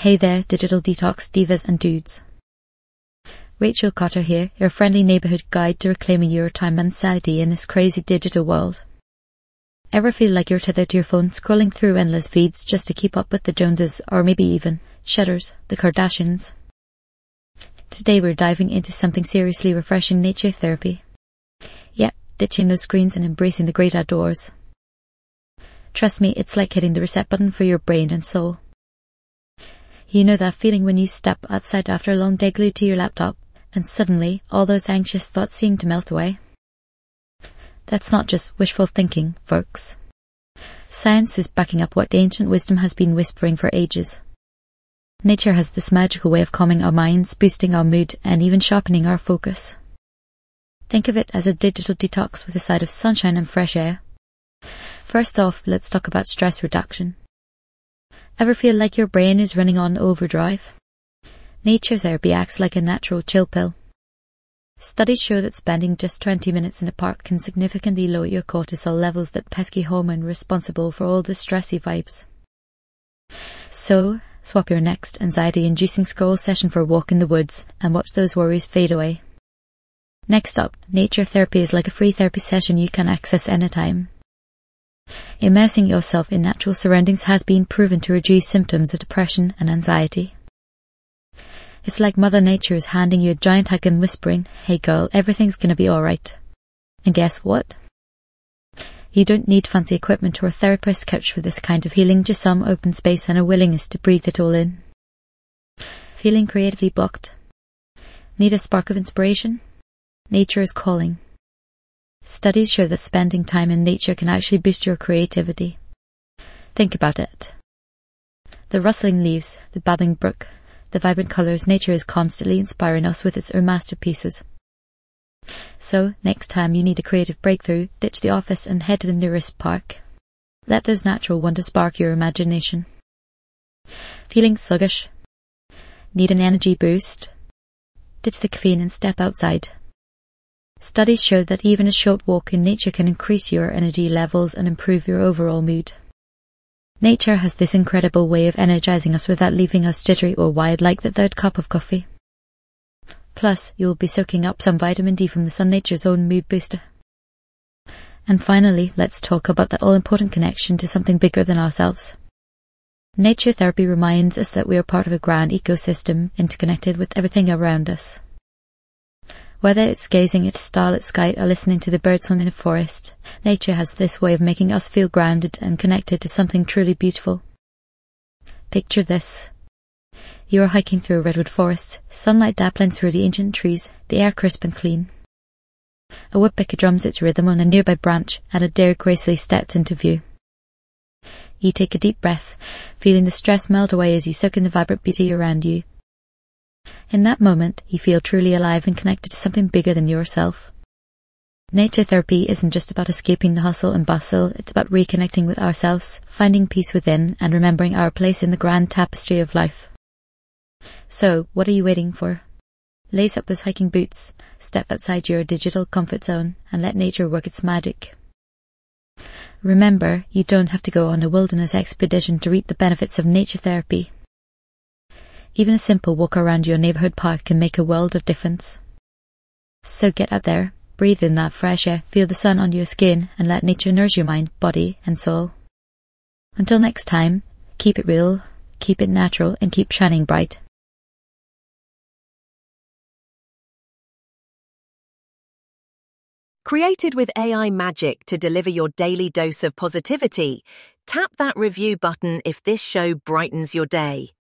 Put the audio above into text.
Hey there, digital detox divas and dudes. Rachel Cotter here, your friendly neighbourhood guide to reclaiming your time and sanity in this crazy digital world. Ever feel like you're tethered to your phone, scrolling through endless feeds just to keep up with the Joneses, or maybe even Shutters, the Kardashians? Today we're diving into something seriously refreshing: nature therapy. Yep, ditching those screens and embracing the great outdoors. Trust me, it's like hitting the reset button for your brain and soul. You know that feeling when you step outside after a long day glued to your laptop, and suddenly all those anxious thoughts seem to melt away? That's not just wishful thinking, folks. Science is backing up what ancient wisdom has been whispering for ages. Nature has this magical way of calming our minds, boosting our mood, and even sharpening our focus. Think of it as a digital detox with a side of sunshine and fresh air. First off, let's talk about stress reduction. Ever feel like your brain is running on overdrive? Nature therapy acts like a natural chill pill. Studies show that spending just 20 minutes in a park can significantly lower your cortisol levels, that pesky hormone responsible for all the stressy vibes. So, swap your next anxiety-inducing scroll session for a walk in the woods and watch those worries fade away. Next up, nature therapy is like a free therapy session you can access anytime. Immersing yourself in natural surroundings has been proven to reduce symptoms of depression and anxiety. It's like Mother Nature is handing you a giant hug and whispering, "Hey girl, everything's gonna be alright." And guess what? You don't need fancy equipment or a therapist's couch for this kind of healing, just some open space and a willingness to breathe it all in. Feeling creatively blocked? Need a spark of inspiration? Nature is calling. Studies show that spending time in nature can actually boost your creativity. Think about it. The rustling leaves, the babbling brook, the vibrant colours. Nature is constantly inspiring us with its own masterpieces. So, next time you need a creative breakthrough, ditch the office and head to the nearest park. Let those natural wonders spark your imagination. Feeling sluggish? Need an energy boost? Ditch the caffeine and step outside. Studies show that even a short walk in nature can increase your energy levels and improve your overall mood. Nature has this incredible way of energizing us without leaving us jittery or wired like the third cup of coffee. Plus, you'll be soaking up some vitamin D from the sun, nature's own mood booster. And finally, let's talk about that all-important connection to something bigger than ourselves. Nature therapy reminds us that we are part of a grand ecosystem, interconnected with everything around us. Whether it's gazing at a starlit sky or listening to the birdsong in a forest, nature has this way of making us feel grounded and connected to something truly beautiful. Picture this. You are hiking through a redwood forest, sunlight dappling through the ancient trees, the air crisp and clean. A woodpecker drums its rhythm on a nearby branch, and a deer gracefully steps into view. You take a deep breath, feeling the stress melt away as you soak in the vibrant beauty around you. In that moment, you feel truly alive and connected to something bigger than yourself. Nature therapy isn't just about escaping the hustle and bustle, it's about reconnecting with ourselves, finding peace within, and remembering our place in the grand tapestry of life. So, what are you waiting for? Lace up those hiking boots, step outside your digital comfort zone, and let nature work its magic. Remember, you don't have to go on a wilderness expedition to reap the benefits of nature therapy. Even a simple walk around your neighbourhood park can make a world of difference. So get out there, breathe in that fresh air, feel the sun on your skin, and let nature nourish your mind, body, and soul. Until next time, keep it real, keep it natural, and keep shining bright. Created with AI magic to deliver your daily dose of positivity, tap that review button if this show brightens your day.